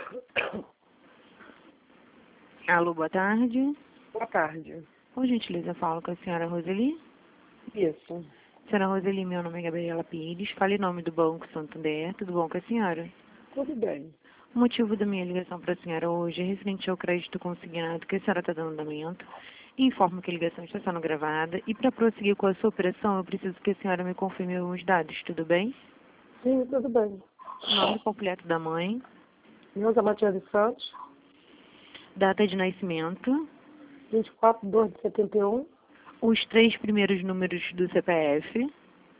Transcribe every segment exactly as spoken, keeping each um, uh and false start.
Alô, boa tarde. Boa tarde. Por gentileza, falo com a senhora Roseli. Isso. Senhora Roseli, meu nome é Gabriela Pires. Fale em nome do Banco Santander. Tudo bom com a senhora? Tudo bem. O motivo da minha ligação para a senhora hoje é referente ao crédito consignado que a senhora está dando andamento. Informo que a ligação está sendo gravada e para prosseguir com a sua operação eu preciso que a senhora me confirme alguns dados, tudo bem? Sim, tudo bem. Nome completo da mãe, Neuza Matias de Santos, data de nascimento, vinte e quatro de dois de setenta e um, os três primeiros números do C P F,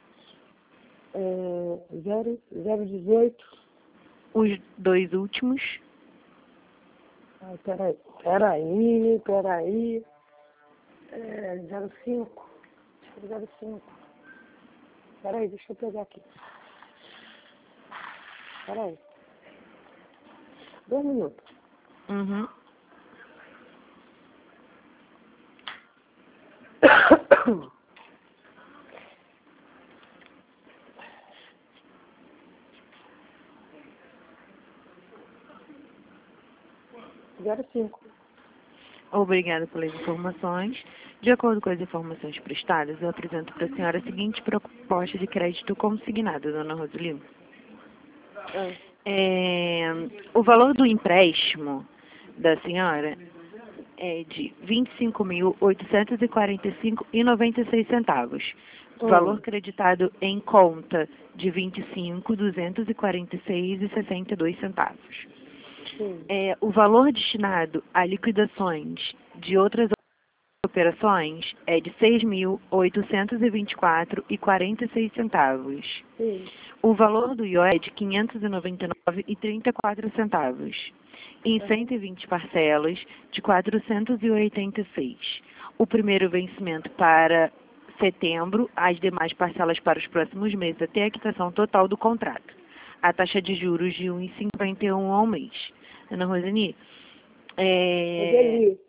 é, zero, zero dezoito. os dois últimos, Ai, peraí, peraí, peraí. É, zero cinco. Acho que é zero cinco. Peraí, deixa eu pegar aqui. Peraí. Dois minutos. uhum. Zero cinco. Obrigada pelas informações. De acordo com as informações prestadas, eu apresento para a senhora a seguinte proposta de crédito consignado, dona Roseli. É. É, o valor do empréstimo da senhora é de vinte e cinco mil oitocentos e quarenta e cinco reais e noventa e seis centavos. Hum. Valor creditado em conta de vinte e cinco mil duzentos e quarenta e seis reais e sessenta e dois centavos. Sim. É, o valor destinado a liquidações de outras operações é de seis mil oitocentos e vinte e quatro reais e quarenta e seis centavos. Sim. O valor do I O é de quinhentos e noventa e nove reais e trinta e quatro centavos. Em cento e vinte parcelas de quatrocentos e oitenta e seis. O primeiro vencimento para setembro, as demais parcelas para os próximos meses, até a quitação total do contrato. A taxa de juros de um vírgula cinquenta e um ao mês. Ana Roseni, é... Roseli.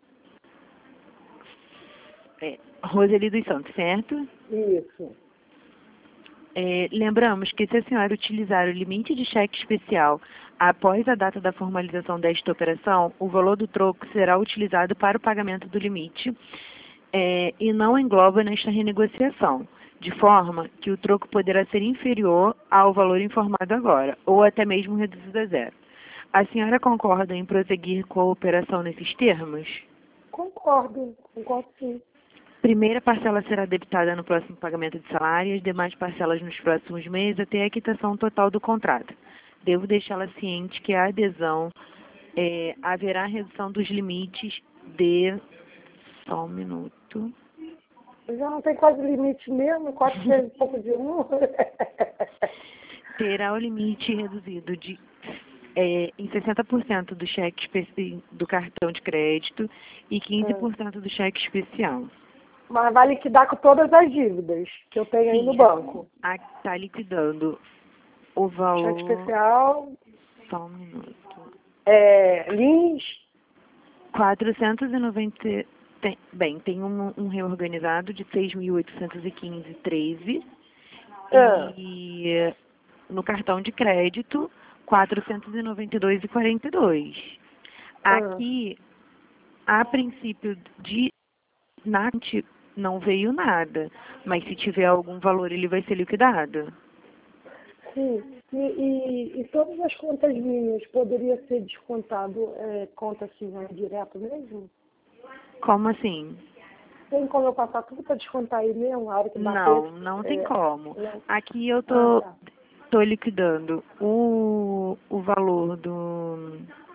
é... Roseli dos Santos, certo? Isso. É, lembramos que se a senhora utilizar o limite de cheque especial após a data da formalização desta operação, o valor do troco será utilizado para o pagamento do limite é, e não engloba nesta renegociação, de forma que o troco poderá ser inferior ao valor informado agora, ou até mesmo reduzido a zero. A senhora concorda em prosseguir com a operação nesses termos? Concordo. Concordo sim. Primeira parcela será debitada no próximo pagamento de salário e as demais parcelas nos próximos meses até a quitação total do contrato. Devo deixá-la ciente que a adesão é, haverá redução dos limites de... Só um minuto. Já não tem quase limite mesmo, quatro vezes pouco de um. Terá o limite reduzido de, é, em sessenta por cento do cheque especi- do cartão de crédito e quinze por cento do cheque especial. Mas vai liquidar com todas as dívidas que eu tenho aí no Sim, banco. está liquidando o valor... Cheque especial, Só um minuto. é, lins, quatrocentos e noventa... Tem, bem, tem um, um reorganizado de seis mil oitocentos e quinze reais e treze centavos ah, e no cartão de crédito quatrocentos e noventa e dois reais e quarenta e dois centavos. ah, Aqui, a princípio, de na não veio nada, mas se tiver algum valor ele vai ser liquidado. sim. E, e, e todas as contas minhas poderia ser descontado, é, conta assim, né, direto mesmo? Como assim? Tem como eu passar tudo para descontar aí mesmo, a hora que bater? Não, não tem É, como. não. Aqui eu Ah, tô, tá. tô liquidando o, o valor do...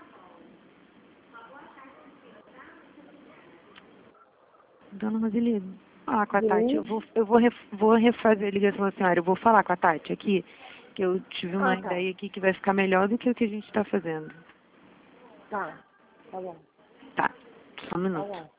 Dona Roseli, falar com a De Tati. Eu lins? vou, eu vou, ref, vou refazer a ligação à senhora. Eu vou falar com a Tati aqui, que eu tive uma Ah, tá. ideia aqui que vai ficar melhor do que o que a gente está fazendo. Tá. Tá bom. Tá, só um Tá minuto. bom.